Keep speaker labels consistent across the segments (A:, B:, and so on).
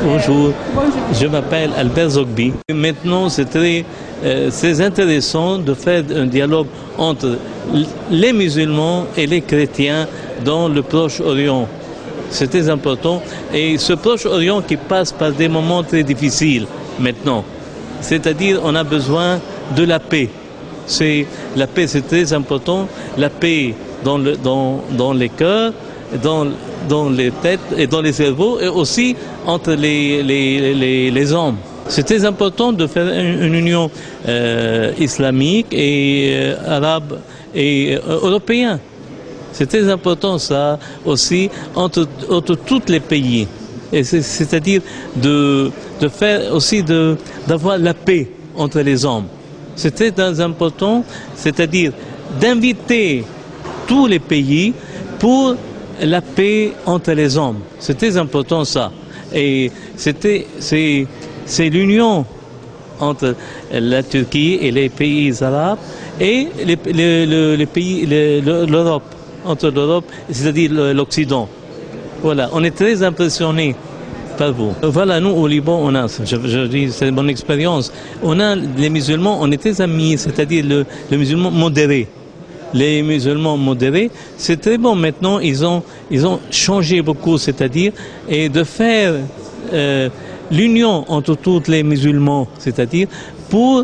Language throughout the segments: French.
A: Bonjour, je m'appelle Albert Zogby. Maintenant, c'est très intéressant de faire un dialogue entre les musulmans et les chrétiens dans le Proche-Orient. C'est très important. Et ce Proche-Orient qui passe par des moments très difficiles maintenant. C'est-à-dire, on a besoin de la paix. La paix, c'est très important. La paix dans les cœurs, dans les têtes et dans les cerveaux, et aussi entre les hommes. C'est très important de faire une union islamique et arabe et européenne. C'est très important ça aussi entre tous les pays. Et c'est-à-dire de faire aussi d'avoir la paix entre les hommes. C'est très important, c'est-à-dire d'inviter tous les pays pour la paix entre les hommes. C'est très important ça. Et c'est l'union entre la Turquie et les pays arabes et les pays, l'Europe, entre l'Europe, c'est-à-dire l'Occident. Voilà, on est très impressionnés par vous. Voilà, nous au Liban, on a, je dis, c'est mon expérience, on a les musulmans, on est très amis, c'est-à-dire le musulman modéré. Les musulmans modérés, c'est très bon. Maintenant, ils ont changé beaucoup, c'est-à-dire, et de faire l'union entre tous les musulmans, c'est-à-dire pour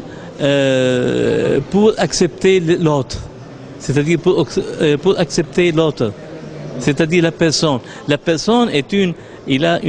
A: accepter l'autre, c'est-à-dire pour accepter l'autre, c'est-à-dire la personne. La personne il a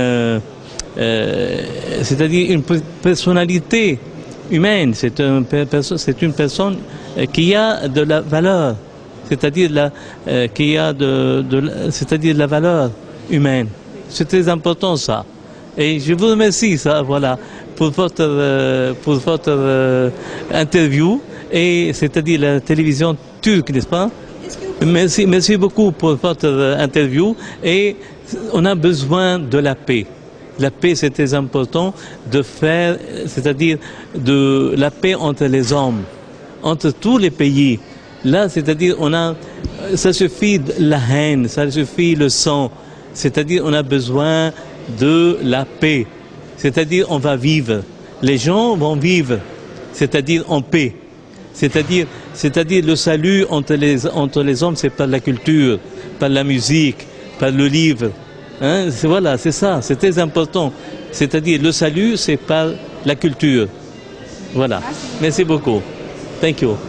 A: c'est-à-dire une personnalité humaine. C'est une personne qui a de la valeur, c'est-à-dire c'est-à-dire la valeur humaine. C'est très important ça. Et je vous remercie ça, voilà, pour votre interview, et c'est-à-dire la télévision turque, n'est-ce pas? Merci beaucoup pour votre interview, et on a besoin de la paix. La paix, c'est très important de faire, c'est-à-dire de la paix entre les hommes, entre tous les pays. Là, c'est-à-dire, ça suffit la haine, ça suffit le sang. C'est-à-dire, on a besoin de la paix. C'est-à-dire, on va vivre. Les gens vont vivre, c'est-à-dire en paix. C'est-à-dire le salut entre les hommes, c'est par la culture, par la musique, par le livre. Hein? Voilà, c'est ça, c'est très important. C'est-à-dire, le salut, c'est par la culture. Voilà. Merci beaucoup. Thank you.